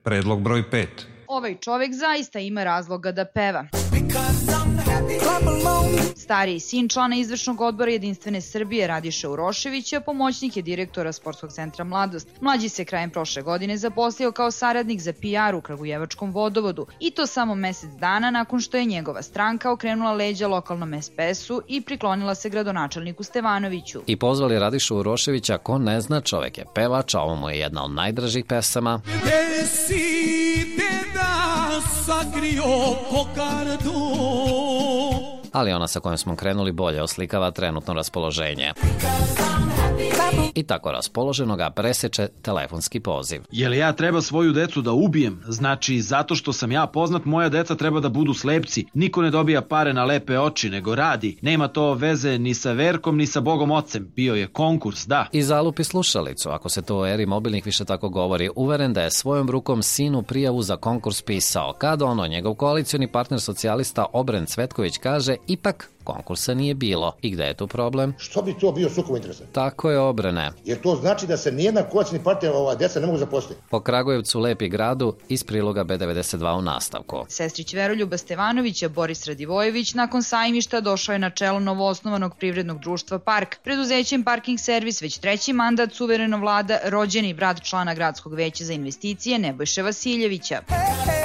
Predlog broj 5. Ovaj čovek zaista ima razloga da peva. Stariji sin člana izvršnog odbora Jedinstvene Srbije Radiša Uroševića pomoćnik je direktora Sportskog centra Mladost. Mlađi se krajem prošle godine zaposlio kao saradnik za PR u Kragujevačkom vodovodu i to samo mesec dana nakon što je njegova stranka okrenula leđa lokalnom SPS-u i priklonila se gradonačelniku Stevanoviću. I pozvali Radišu Uroševića, ko ne zna, čovek je pevač, a ovo mu je jedna od najdražih pesama. Ali ona sa kojom smo krenuli bolje oslikava trenutno raspoloženje. I tako raspoloženo ga preseče telefonski poziv. Jel ja treba svoju decu da ubijem? Znači, zato što sam ja poznat, moja deca treba da budu slepci. Niko ne dobija pare na lepe oči, nego radi. Nema to veze ni sa Verkom, ni sa Bogom Ocem. Bio je konkurs, da. I zalupi slušalicu, ako se to u eri mobilnih više tako govori, uveren da je svojom rukom sinu prijavu za konkurs pisao. Kada njegov koalicioni partner socijalista Obren Cvetković kaže, ipak konkursa nije bilo. I gde je tu problem? Što bi to bio sukob interesa? Tako je, Obrene. Jer to znači da se nijedna koalicioni partner deca ne mogu zaposliti. Po Kragujevcu, Lepi gradu, iz priloga B92 u nastavku. Sestrić Veroljuba Stevanovića, Boris Radivojević, nakon sajmišta došao je na čelo novoosnovanog privrednog društva Park. Preduzećem Parking Servis već treći mandat suvereno vlada rođeni brat člana Gradskog veća za investicije Nebojše Vasiljevića.